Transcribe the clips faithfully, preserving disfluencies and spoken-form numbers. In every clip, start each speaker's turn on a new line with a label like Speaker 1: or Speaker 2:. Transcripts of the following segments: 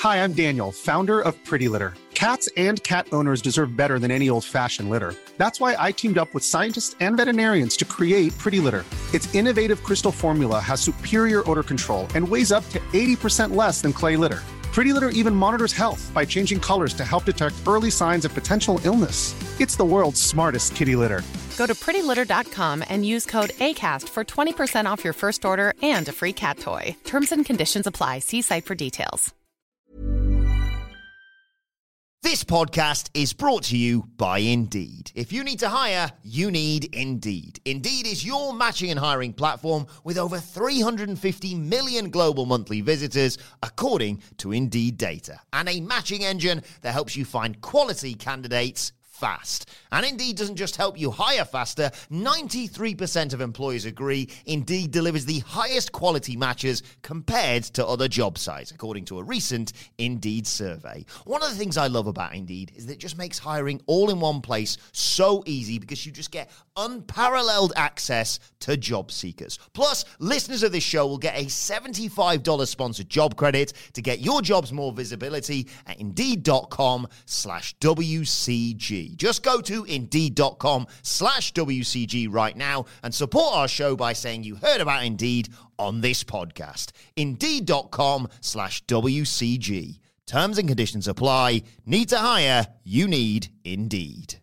Speaker 1: Hi, I'm Daniel, founder of Pretty Litter. Cats and cat owners deserve better than any old-fashioned litter. That's why I teamed up with scientists and veterinarians to create Pretty Litter. Its innovative crystal formula has superior odor control and weighs up to eighty percent less than clay litter. Pretty Litter even monitors health by changing colors to help detect early signs of potential illness. It's the world's smartest kitty litter.
Speaker 2: Go to pretty litter dot com and use code ACAST for twenty percent off your first order and a free cat toy. Terms and conditions apply. See site for details.
Speaker 3: This podcast is brought to you by Indeed. If you need to hire, you need Indeed. Indeed is your matching and hiring platform with over three hundred fifty million global monthly visitors, according to Indeed data, and a matching engine that helps you find quality candidates fast. And Indeed doesn't just help you hire faster. ninety-three percent of employers agree Indeed delivers the highest quality matches compared to other job sites, according to a recent Indeed survey. One of the things I love about Indeed is that it just makes hiring all in one place so easy because you just get unparalleled access to job seekers. Plus, listeners of this show will get a seventy-five dollars sponsored job credit to get your jobs more visibility at Indeed.com slash WCG. Just go to Indeed.com slash WCG right now and support our show by saying you heard about Indeed on this podcast. Indeed.com slash WCG. Terms and conditions apply. Need to hire? You need Indeed.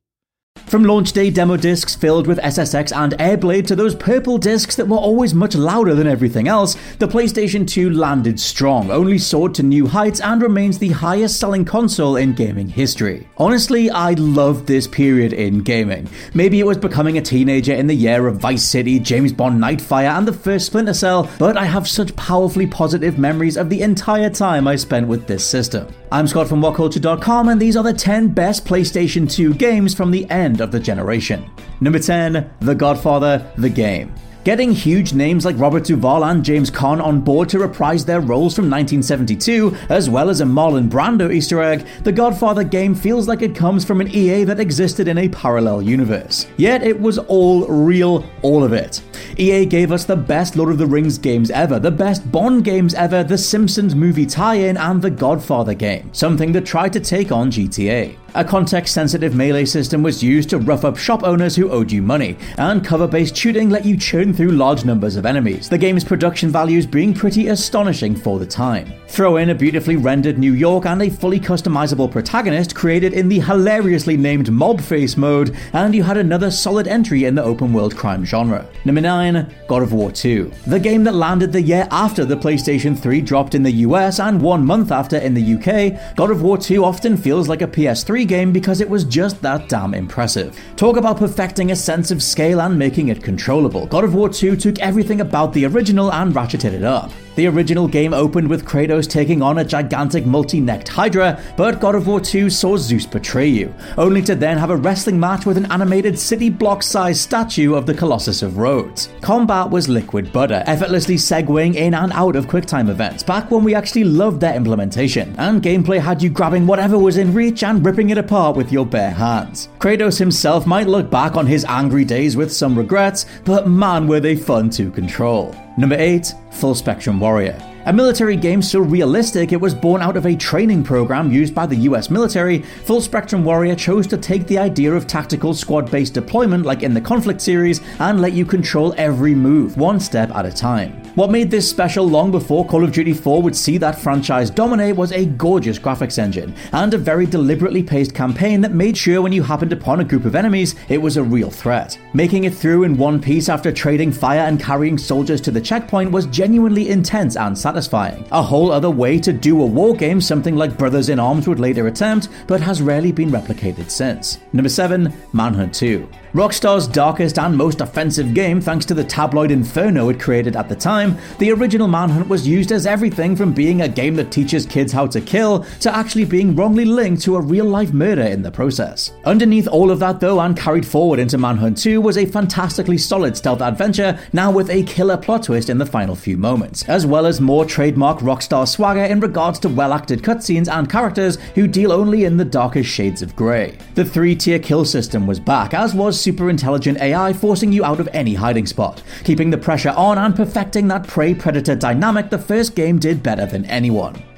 Speaker 4: From launch day demo discs filled with S S X and Airblade to those purple discs that were always much louder than everything else, the PlayStation two landed strong, only soared to new heights, and remains the highest selling console in gaming history. Honestly, I loved this period in gaming. Maybe it was becoming a teenager in the year of Vice City, James Bond Nightfire, and the first Splinter Cell, but I have such powerfully positive memories of the entire time I spent with this system. I'm Scott from What Culture dot com, and these are the ten best PlayStation two games from the end of the generation. Number ten, The Godfather, the game. Getting huge names like Robert Duvall and James Caan on board to reprise their roles from nineteen seventy-two, as well as a Marlon Brando Easter egg, The Godfather game feels like it comes from an E A that existed in a parallel universe. Yet it was all real, all of it. E A gave us the best Lord of the Rings games ever, the best Bond games ever, the Simpsons movie tie-in, and the Godfather game, something that tried to take on G T A. A context-sensitive melee system was used to rough up shop owners who owed you money, and cover-based shooting let you churn through large numbers of enemies, the game's production values being pretty astonishing for the time. Throw in a beautifully rendered New York and a fully customizable protagonist created in the hilariously named Mob Face mode, and you had another solid entry in the open-world crime genre. Number nine, God of War two. The game that landed the year after the PlayStation three dropped in the U S and one month after in the U K, God of War two often feels like a P S three game because it was just that damn impressive. Talk about perfecting a sense of scale and making it controllable. God of War two took everything about the original and ratcheted it up. The original game opened with Kratos taking on a gigantic multi-necked Hydra, but God of War two saw Zeus betray you, only to then have a wrestling match with an animated city block-sized statue of the Colossus of Rhodes. Combat was liquid butter, effortlessly segueing in and out of QuickTime events, back when we actually loved their implementation, and gameplay had you grabbing whatever was in reach and ripping it apart with your bare hands. Kratos himself might look back on his angry days with some regrets, but man were they fun to control. Number eight, Full Spectrum Warrior. A military game so realistic it was born out of a training program used by the U S military, Full Spectrum Warrior chose to take the idea of tactical squad-based deployment like in the Conflict series and let you control every move, one step at a time. What made this special long before Call of Duty four would see that franchise dominate was a gorgeous graphics engine, and a very deliberately paced campaign that made sure when you happened upon a group of enemies, it was a real threat. Making it through in one piece after trading fire and carrying soldiers to the checkpoint was genuinely intense and satisfying. Satisfying. A whole other way to do a war game, something like Brothers in Arms would later attempt, but has rarely been replicated since. Number seven, Manhunt two. Rockstar's darkest and most offensive game thanks to the tabloid inferno it created at the time, the original Manhunt was used as everything from being a game that teaches kids how to kill to actually being wrongly linked to a real-life murder in the process. Underneath all of that though, and carried forward into Manhunt two, was a fantastically solid stealth adventure, now with a killer plot twist in the final few moments, as well as more trademark Rockstar swagger in regards to well-acted cutscenes and characters who deal only in the darkest shades of grey. The three-tier kill system was back, as was super intelligent A I forcing you out of any hiding spot, keeping the pressure on and perfecting that prey-predator dynamic the first game did better than anyone.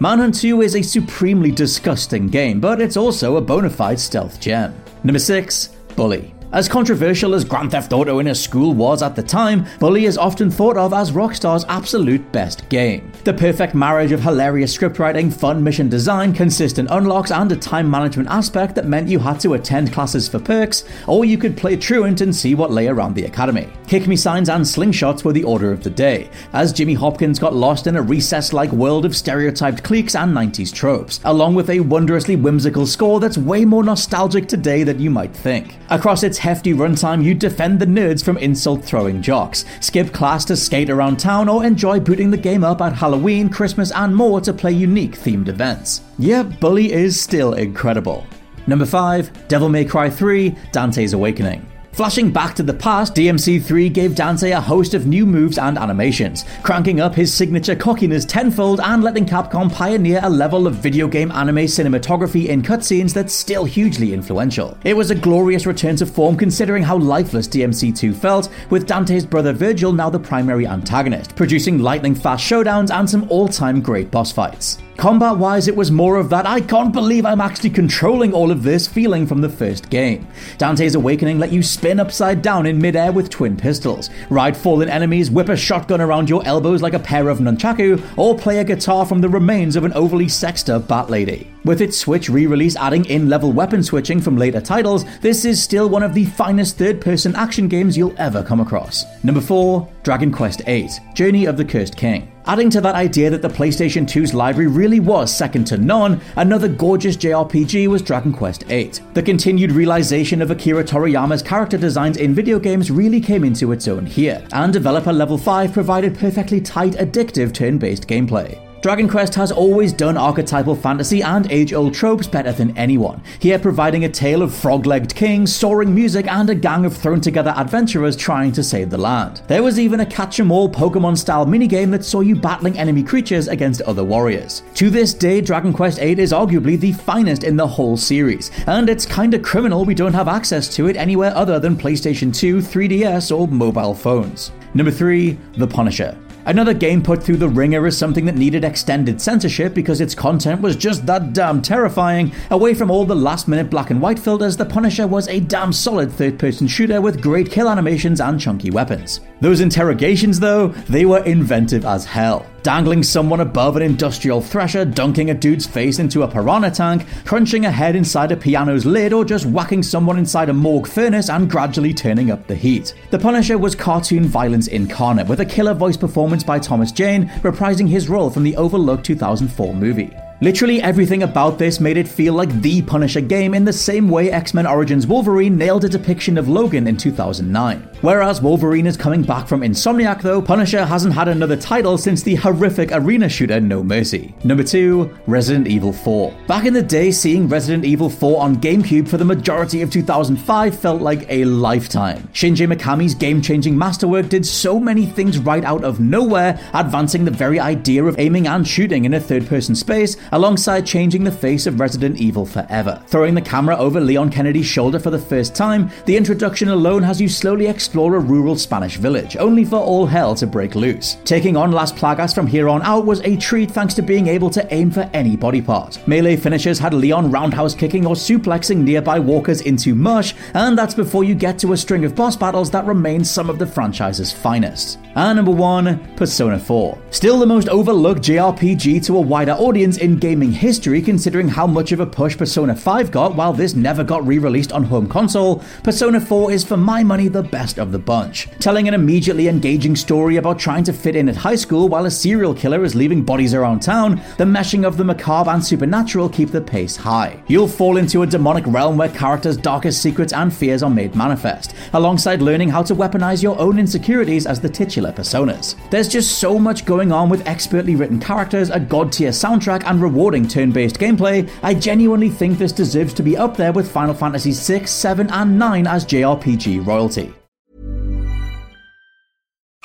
Speaker 4: Manhunt two is a supremely disgusting game, but it's also a bona fide stealth gem. Number six. Bully. As controversial as Grand Theft Auto in a school was at the time, Bully is often thought of as Rockstar's absolute best game. The perfect marriage of hilarious scriptwriting, fun mission design, consistent unlocks, and a time management aspect that meant you had to attend classes for perks, or you could play truant and see what lay around the academy. Kick-me signs and slingshots were the order of the day, as Jimmy Hopkins got lost in a recess-like world of stereotyped cliques and nineties tropes, along with a wondrously whimsical score that's way more nostalgic today than you might think. Across its hefty runtime, you defend the nerds from insult-throwing jocks, skip class to skate around town, or enjoy booting the game up at Halloween, Christmas, and more to play unique themed events. Yeah, Bully is still incredible. Number five. Devil May Cry three, Dante's Awakening. Flashing back to the past, D M C three gave Dante a host of new moves and animations, cranking up his signature cockiness tenfold and letting Capcom pioneer a level of video game anime cinematography in cutscenes that's still hugely influential. It was a glorious return to form considering how lifeless D M C two felt, with Dante's brother Virgil now the primary antagonist, producing lightning-fast showdowns and some all-time great boss fights. Combat-wise, it was more of that I can't believe I'm actually controlling all of this feeling from the first game. Dante's Awakening let you spin upside down in midair with twin pistols, ride fallen enemies, whip a shotgun around your elbows like a pair of nunchaku, or play a guitar from the remains of an overly sexed up bat lady. With its Switch re-release adding in-level weapon switching from later titles, this is still one of the finest third-person action games you'll ever come across. Number four. Dragon Quest eight, Journey of the Cursed King. Adding to that idea that the PlayStation two's library really was second to none, another gorgeous J R P G was Dragon Quest eight. The continued realization of Akira Toriyama's character designs in video games really came into its own here, and developer Level five provided perfectly tight, addictive turn-based gameplay. Dragon Quest has always done archetypal fantasy and age-old tropes better than anyone, here providing a tale of frog-legged kings, soaring music, and a gang of thrown-together adventurers trying to save the land. There was even a catch-em-all Pokemon-style minigame that saw you battling enemy creatures against other warriors. To this day, Dragon Quest eight is arguably the finest in the whole series, and it's kinda criminal we don't have access to it anywhere other than PlayStation two, three D S, or mobile phones. Number three. The Punisher. Another game put through the ringer as something that needed extended censorship because its content was just that damn terrifying. Away from all the last-minute black and white filters, The Punisher was a damn solid third-person shooter with great kill animations and chunky weapons. Those interrogations, though, they were inventive as hell. Dangling someone above an industrial thresher, dunking a dude's face into a piranha tank, crunching a head inside a piano's lid, or just whacking someone inside a morgue furnace and gradually turning up the heat. The Punisher was cartoon violence incarnate, with a killer voice performance by Thomas Jane reprising his role from the overlooked two thousand four movie. Literally everything about this made it feel like the Punisher game in the same way X-Men Origins Wolverine nailed a depiction of Logan in two thousand nine. Whereas Wolverine is coming back from Insomniac though, Punisher hasn't had another title since the horrific arena shooter No Mercy. Number two. Resident Evil four. Back in the day, seeing Resident Evil four on GameCube for the majority of two thousand five felt like a lifetime. Shinji Mikami's game-changing masterwork did so many things right out of nowhere, advancing the very idea of aiming and shooting in a third-person space, alongside changing the face of Resident Evil forever. Throwing the camera over Leon Kennedy's shoulder for the first time, the introduction alone has you slowly explore a rural Spanish village, only for all hell to break loose. Taking on Las Plagas from here on out was a treat thanks to being able to aim for any body part. Melee finishes had Leon roundhouse kicking or suplexing nearby walkers into mush, and that's before you get to a string of boss battles that remain some of the franchise's finest. And number one. Persona four. Still the most overlooked J R P G to a wider audience in gaming history, considering how much of a push Persona five got while this never got re-released on home console. Persona four is for my money the best of the bunch. Telling an immediately engaging story about trying to fit in at high school while a serial killer is leaving bodies around town, the meshing of the macabre and supernatural keep the pace high. You'll fall into a demonic realm where characters' darkest secrets and fears are made manifest, alongside learning how to weaponize your own insecurities as the titular personas. There's just so much going on with expertly written characters, a god-tier soundtrack, and rewarding turn-based gameplay. I genuinely think this deserves to be up there with Final Fantasy six, seven, and nine as J R P G royalty.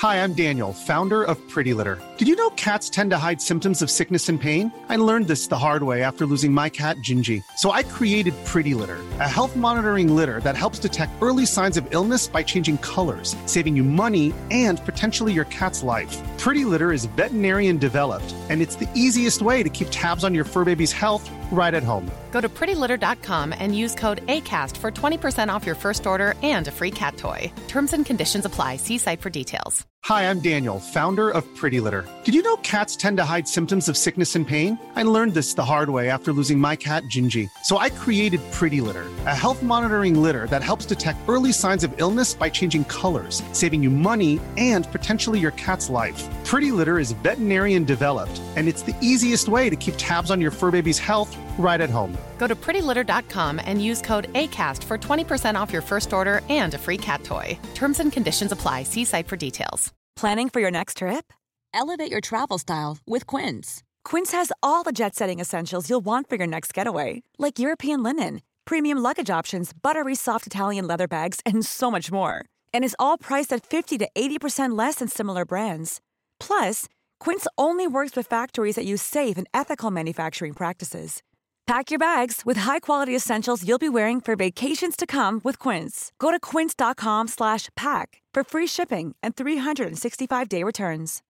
Speaker 1: Hi, I'm Daniel, founder of Pretty Litter. Did you know cats tend to hide symptoms of sickness and pain? I learned this the hard way after losing my cat, Gingy. So I created Pretty Litter, a health monitoring litter that helps detect early signs of illness by changing colors, saving you money and potentially your cat's life. Pretty Litter is veterinarian developed, and it's the easiest way to keep tabs on your fur baby's health right at home.
Speaker 2: Go to pretty litter dot com and use code ACAST for twenty percent off your first order and a free cat toy. Terms and conditions apply. See site for details.
Speaker 1: Hi, I'm Daniel, founder of Pretty Litter. Did you know cats tend to hide symptoms of sickness and pain? I learned this the hard way after losing my cat, Gingy. So I created Pretty Litter, a health monitoring litter that helps detect early signs of illness by changing colors, saving you money and potentially your cat's life. Pretty Litter is veterinarian developed, and it's the easiest way to keep tabs on your fur baby's health right at home.
Speaker 2: Go to pretty litter dot com and use code ACAST for twenty percent off your first order and a free cat toy. Terms and conditions apply. See site for details.
Speaker 5: Planning for your next trip? Elevate your travel style with Quince. Quince has all the jet-setting essentials you'll want for your next getaway, like European linen, premium luggage options, buttery soft Italian leather bags, and so much more. And is all priced at fifty to eighty percent less than similar brands. Plus, Quince only works with factories that use safe and ethical manufacturing practices. Pack your bags with high-quality essentials you'll be wearing for vacations to come with Quince. Go to quince dot com slash pack for free shipping and three sixty-five day returns.